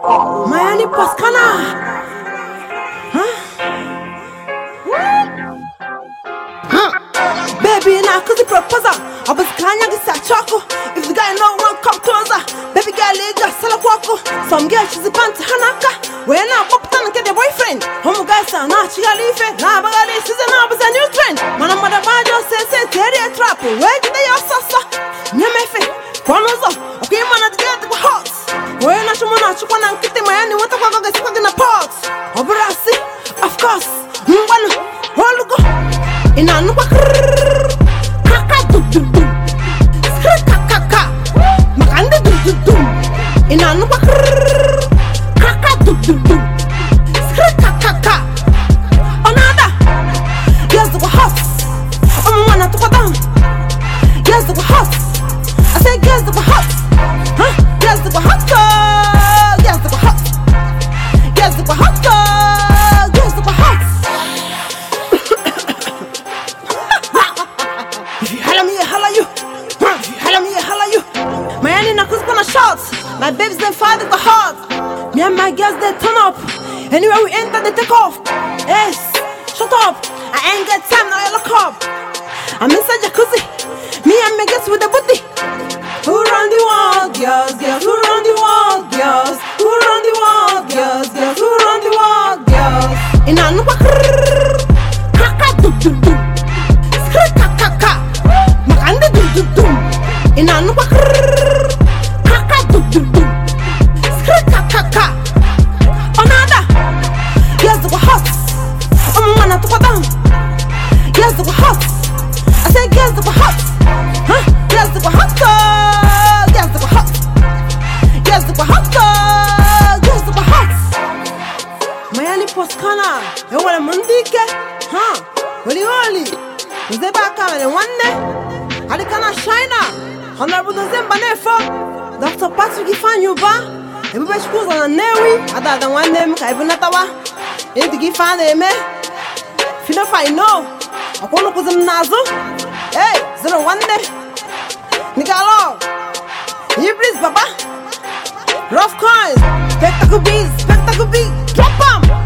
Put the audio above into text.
Miami Pascana. Baby, now cause the proposal I was kanya gisa choco. If the guy no one come closer, baby girl lega sala kwako. Some girl she's a pant hanaka. When I pop tan get a boyfriend. Homo guys are not she got leave it. Now bagale season now is a new trend. Mana mother bajo say terry a trap. Where did they are sasa? Nyamefe, Konozo, okay man at get the hot. When I show not you wanna get the man what the fuck is fucking a pot. Obrasi, of course. One holugo. In a nuka kaka do do do kaka makande do do do in a nuka kaka do do do kaka onada yes the hot wanna to down yes the hot I say yes the hot yes the hot yes the hot yes the hot yes the hot. Shots. My babes then fire the heart. Me and my girls they turn up. Anywhere we enter they take off. Yes, shut up. I ain't got time now I look up. I'm inside jacuzzi. Me and my girls with the booty. Who run the world, girls, girls? Who run the world, girls? Who run the world, girls, girls? Who run the world, girls? In a nuka kaka do do do. Kaka kaka. Makande do do do. In a nuka kaka onada yes the hot wanna to down yes the hot I say yes the hot yes the hot yes the hot yes the hot yes the hot Miami Pascana e wala mundike wali mzee baka wale wanne hadi kana shina honorable Dozemba nefo Dr. Patrick Ifanyuba everybody schools on a newi other than one name kaibunatawa if the give fan me feel if I know I wanna put them nazo hey 01 Nigalo Iblis Baba Rough Coins Spectacle beats drop 'em